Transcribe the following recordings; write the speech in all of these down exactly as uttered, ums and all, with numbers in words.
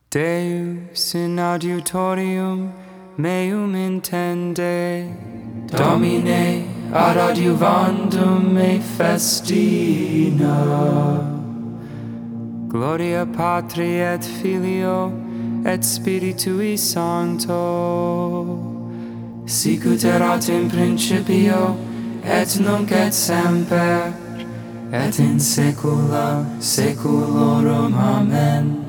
Deus in adiutorium meum intende, Domine ad adiuvandum me festina. Gloria Patri et Filio et Spiritui Sancto, sicut erat in principio et nunc et semper et in saecula saeculorum. Amen.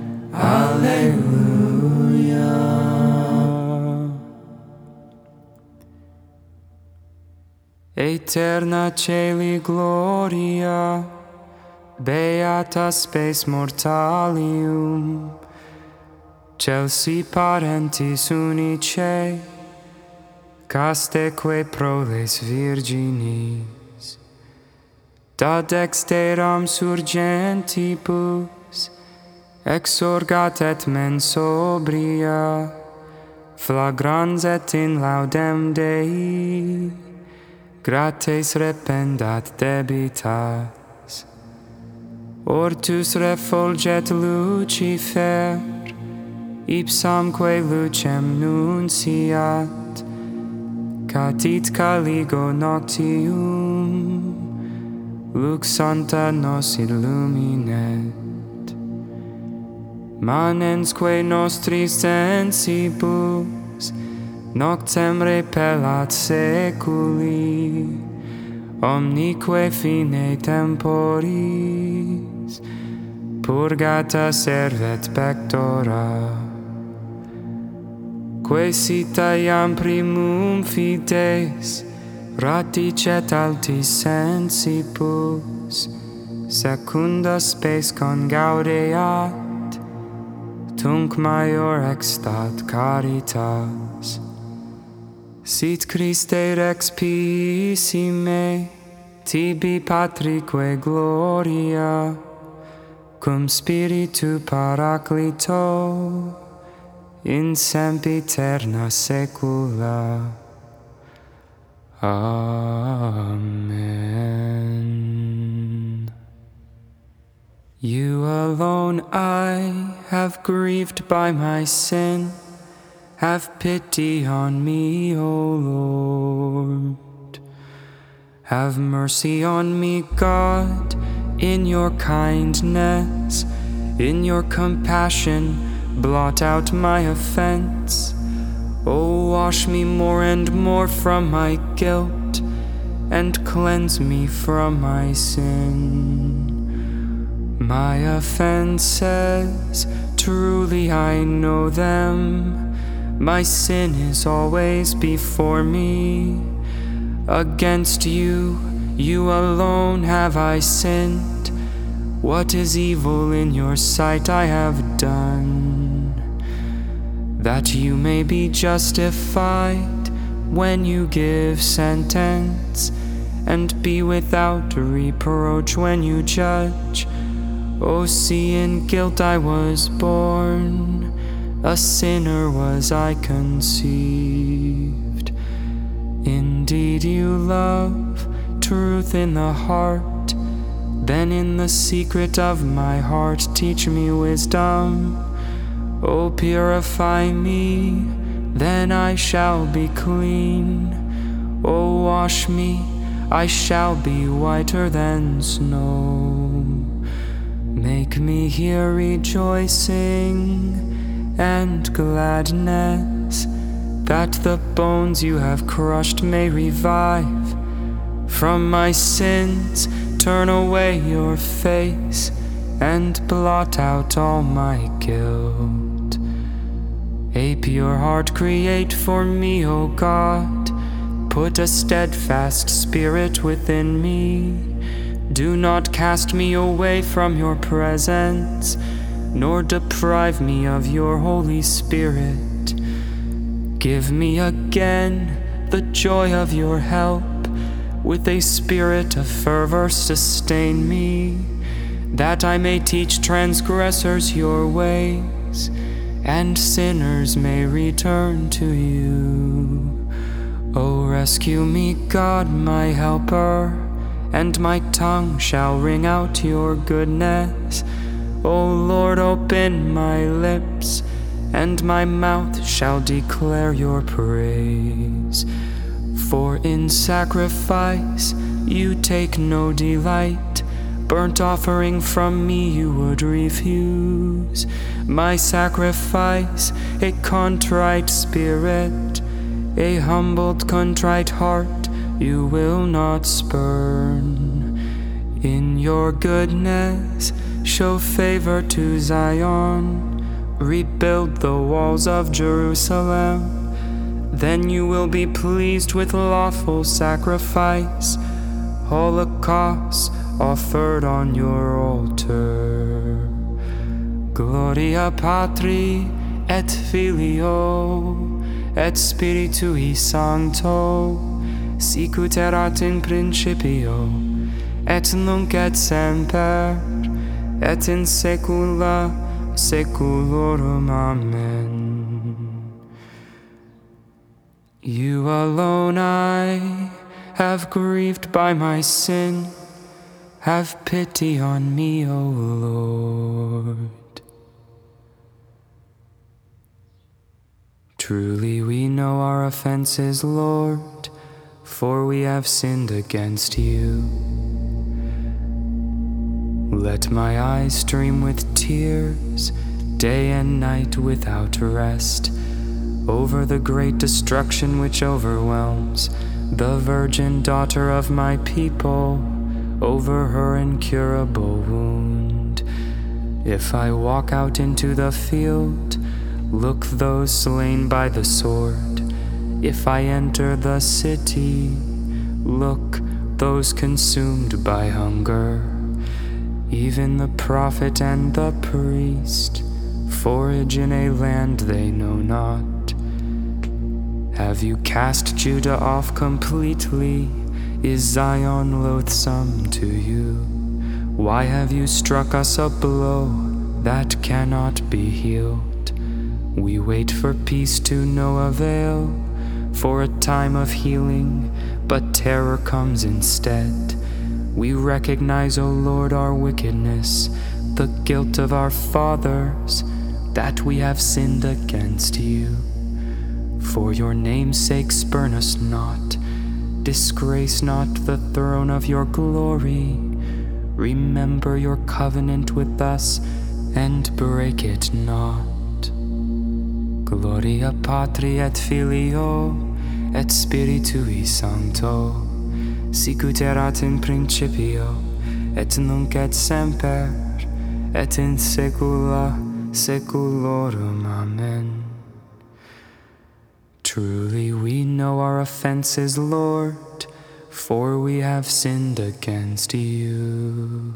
Alleluia. Aeterna caeli gloria, beata spes mortalium, Celsi parentis unice, casteque proles virginis, da dexteram surgentibus, exorgat et men sobria, flagrans et in laudem Dei, grates rependat debitas. Ortus refulget Lucifer, ipsamque lucem nunciat, catit caligo noctium, lux sancta nos illuminet. Manensque nostris sensibus noctem repellat seculi, omnique fine temporis purgata servet pectora. Quesita iam primum fides radicet altis sensibus, secunda spes congaudeat, tunc maior extat caritas. Sit Christe rex pisime, tibi Patrique gloria, cum Spiritu Paraclito, in sempiterna saecula. Amen. You alone I have grieved by my sin. Have pity on me, O Lord. Have mercy on me, God, in your kindness. In your compassion, blot out my offense. O wash me more and more from my guilt, and cleanse me from my sin. My offenses, truly I know them. My sin is always before me. Against you, you alone have I sinned. What is evil in your sight I have done, that you may be justified when you give sentence, and be without reproach when you judge. O see, in guilt I was born, a sinner was I conceived. Indeed you love truth in the heart, then in the secret of my heart teach me wisdom. O purify me, then I shall be clean. O wash me, I shall be whiter than snow. Make me hear rejoicing and gladness, that the bones you have crushed may revive. From my sins turn away your face, and blot out all my guilt. A pure heart create for me, O God. Put a steadfast spirit within me. Do not cast me away from your presence, nor deprive me of your Holy Spirit. Give me again the joy of your help. With a spirit of fervor sustain me, that I may teach transgressors your ways, and sinners may return to you. O rescue me, God, my helper, and my tongue shall ring out your goodness. O Lord, open my lips, and my mouth shall declare your praise. For in sacrifice you take no delight, burnt offering from me you would refuse. My sacrifice, a contrite spirit, a humbled, contrite heart you will not spurn. In your goodness, show favor to Zion, rebuild the walls of Jerusalem. Then you will be pleased with lawful sacrifice, holocausts offered on your altar. Gloria Patri et Filio et Spiritui Sancto, sicut erat in principio, et nunc et semper, et in saecula saeculorum. Amen. You alone I have grieved by my sin. Have pity on me, O Lord. Truly we know our offenses, Lord, for we have sinned against you. Let my eyes stream with tears, day and night without rest, over the great destruction which overwhelms the virgin daughter of my people, over her incurable wound. If I walk out into the field, look those slain by the sword. If I enter the city, look those consumed by hunger. Even the prophet and the priest forage in a land they know not. Have you cast Judah off completely? Is Zion loathsome to you? Why have you struck us a blow that cannot be healed? We wait for peace to no avail, for a time of healing, but terror comes instead. We recognize, O Lord, our wickedness, the guilt of our fathers, that we have sinned against you. For your name's sake spurn us not, disgrace not the throne of your glory. Remember your covenant with us, and break it not. Gloria Patri et Filio et Spiritui Sancto, sicut erat in principio, et nunc et semper, et in saecula saeculorum. Amen. Truly we know our offenses, Lord, for we have sinned against you.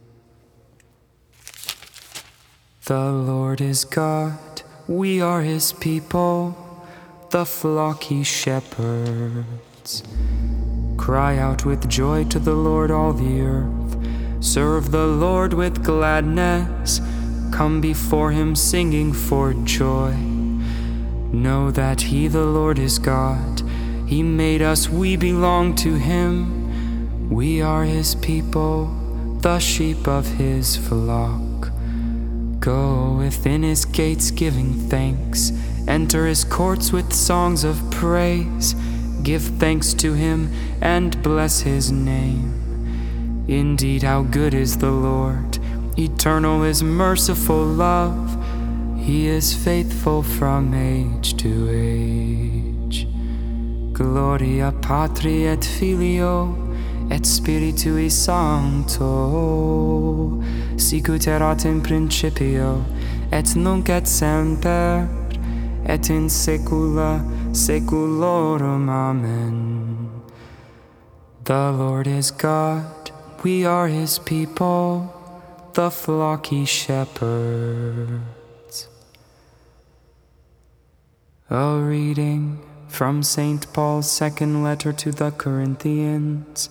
The Lord is God, we are his people, the flock he shepherds. Cry out with joy to the Lord, all the earth. Serve the Lord with gladness. Come before him singing for joy. Know that he, the Lord, is God. He made us, we belong to him. We are his people, the sheep of his flock. Go within his gates giving thanks. Enter his courts with songs of praise. Give thanks to him and bless his name. Indeed, how good is the Lord. Eternal is merciful love. He is faithful from age to age. Gloria Patri et Filio et Spiritui Sancto, sicut erat in principio, et nunc et semper, et in saecula saeculorum. Amen. The Lord is God, we are his people, the flock he shepherds. A reading from Saint Paul's second letter to the Corinthians.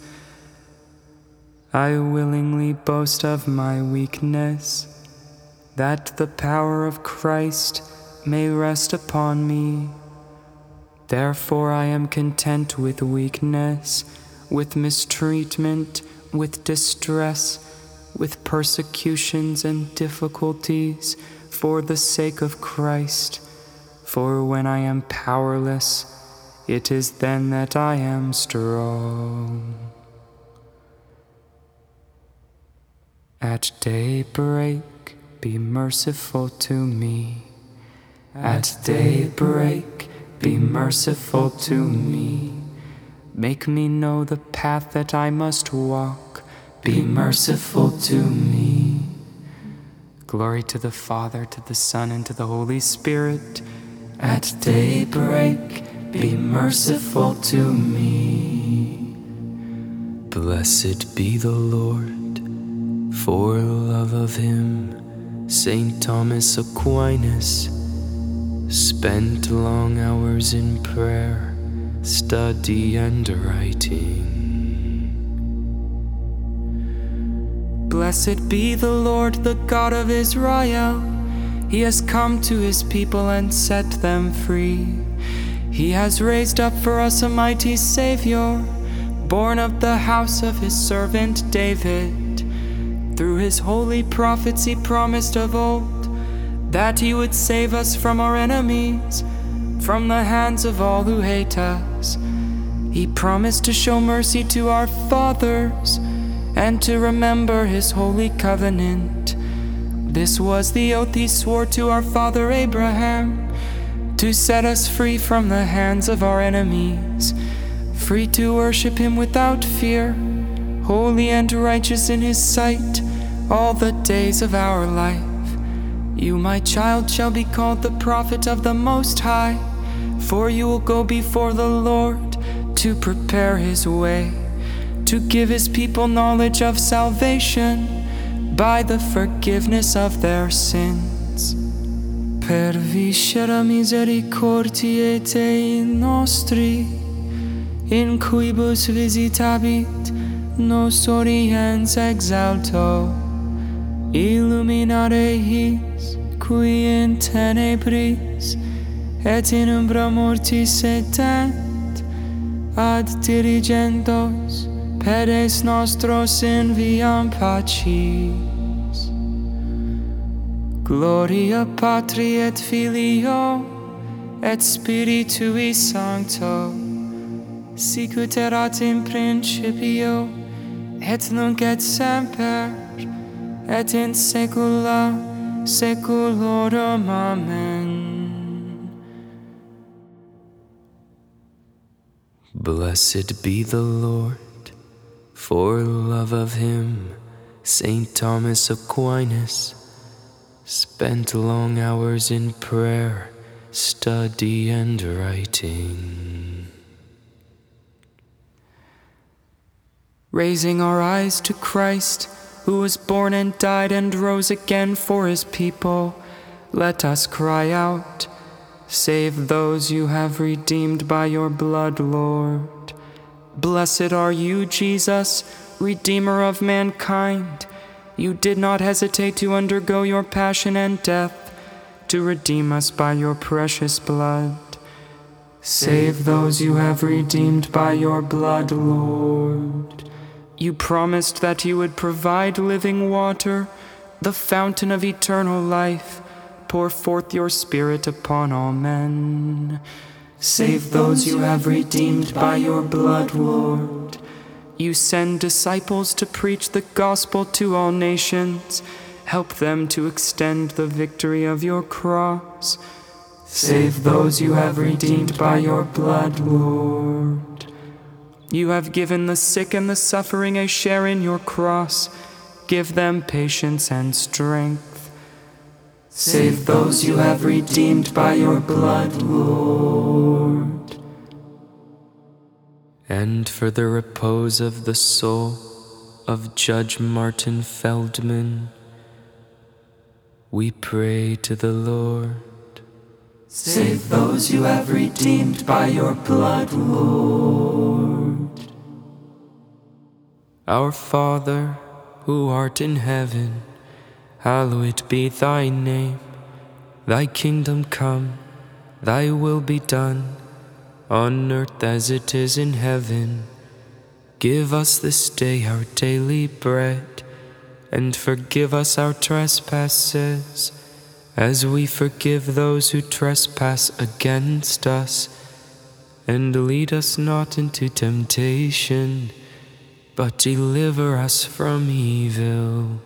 I willingly boast of my weakness, that the power of Christ may rest upon me. Therefore I am content with weakness, with mistreatment, with distress, with persecutions and difficulties for the sake of Christ. For when I am powerless, it is then that I am strong. At daybreak, be merciful to me. At daybreak, be merciful to me. Make me know the path that I must walk. Be merciful to me. Glory to the Father, to the Son, and to the Holy Spirit. At daybreak, be merciful to me. Blessed be the Lord. For love of him, Saint Thomas Aquinas spent long hours in prayer, study and writing. Blessed be the Lord, the God of Israel. He has come to his people and set them free. He has raised up for us a mighty Savior, born of the house of his servant David. Through his holy prophets he promised of old that he would save us from our enemies, from the hands of all who hate us. He promised to show mercy to our fathers and to remember his holy covenant. This was the oath he swore to our father Abraham, to set us free from the hands of our enemies, free to worship him without fear, holy and righteous in his sight all the days of our life. You, my child, shall be called the prophet of the Most High, for you will go before the Lord to prepare his way, to give his people knowledge of salvation by the forgiveness of their sins. Per viscera misericordiae Tei nostri, in quibus visitabit nos oriens exalto, illuminare his qui in tenebris et in umbra mortis sedet, ad dirigendos pedes nostros in viam pacis. Gloria Patri et Filio et Spiritui Sancto, sicut erat in principio et nunc et semper et in saecula saeculorum. Amen. Blessed be the Lord. For love of him, Saint Thomas Aquinas spent long hours in prayer, study and writing. Raising our eyes to Christ, who was born and died and rose again for his people, let us cry out, save those you have redeemed by your blood, Lord. Blessed are you, Jesus, Redeemer of mankind. You did not hesitate to undergo your passion and death, to redeem us by your precious blood. Save those you have redeemed by your blood, Lord. You promised that you would provide living water, the fountain of eternal life. Pour forth your Spirit upon all men. Save those you have redeemed by your blood, Lord. You send disciples to preach the gospel to all nations. Help them to extend the victory of your cross. Save those you have redeemed by your blood, Lord. You have given the sick and the suffering a share in your cross. Give them patience and strength. Save those you have redeemed by your blood, Lord. And for the repose of the soul of Judge Martin Feldman, we pray to the Lord. Save those you have redeemed by your blood, Lord. Our Father, who art in heaven, hallowed be thy name. Thy kingdom come, thy will be done, on earth as it is in heaven. Give us this day our daily bread, and forgive us our trespasses, as we forgive those who trespass against us. And lead us not into temptation, but deliver us from evil.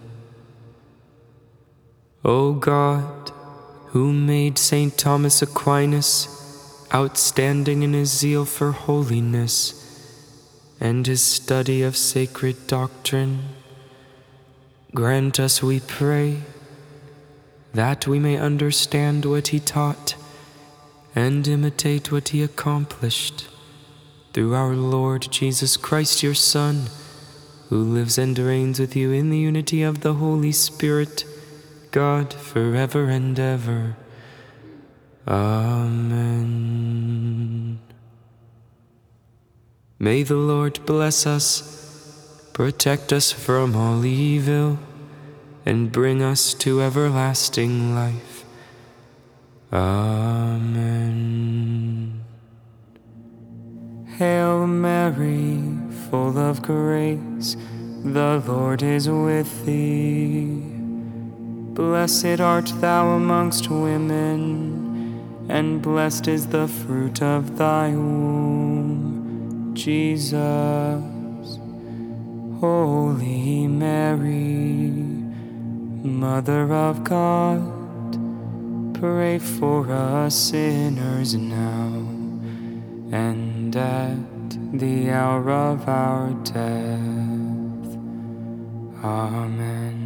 O God, who made Saint Thomas Aquinas outstanding in his zeal for holiness and his study of sacred doctrine, grant us, we pray, that we may understand what he taught and imitate what he accomplished, through our Lord Jesus Christ, your Son, who lives and reigns with you in the unity of the Holy Spirit, God, forever and ever. Amen. May the Lord bless us, protect us from all evil, and bring us to everlasting life. Amen. Hail Mary, full of grace, the Lord is with thee. Blessed art thou amongst women, and blessed is the fruit of thy womb, Jesus. Holy Mary, Mother of God, pray for us sinners now and at the hour of our death. Amen.